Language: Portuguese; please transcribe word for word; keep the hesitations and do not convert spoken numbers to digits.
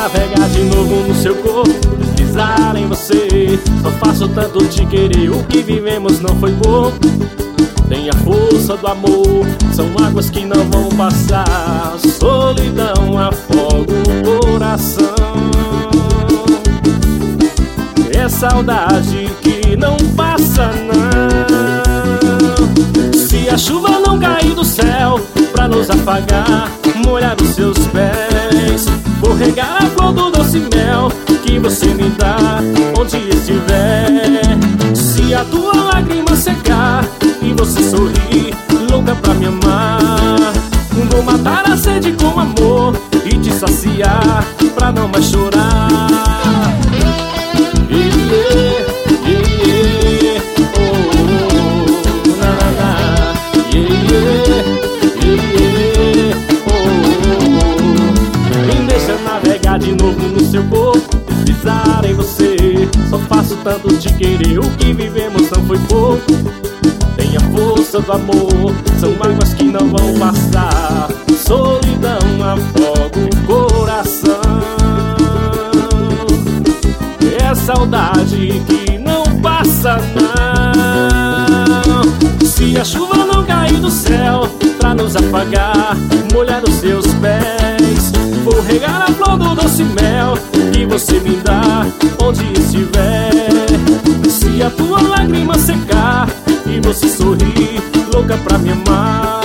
navegar de novo no seu corpo, deslizar em você. Só faço tanto te querer, o que vivemos não foi pouco. Tem a força do amor, são águas que não vão passar. Solidão afoga o coração. É saudade que não passa não. Se a chuva não cair do céu pra nos apagar, molhar os seus pés, vou regar a flor do doce mel que você me dá onde estiver. Se a tua lágrima secar e você sorrir, louca pra me amar, vou matar a sede com amor e te saciar pra não mais chorar. Yeah, yeah, yeah. Oh, oh, na, na, na. Yeah, yeah, yeah. Oh, oh. Me deixa navegar de novo no seu corpo, deslizar em você. Só faço tanto te querer, o que vivemos não foi pouco. Tem a força do amor, são águas que não vão passar. Solidão afoga o coração. É saudade que não passa não. Se a chuva não cair do céu pra nos apagar, molhar os seus pés, vou regar a flor do doce mel que você me dá onde estiver. Se a tua lágrima secar e você sorrir, louca pra me amar,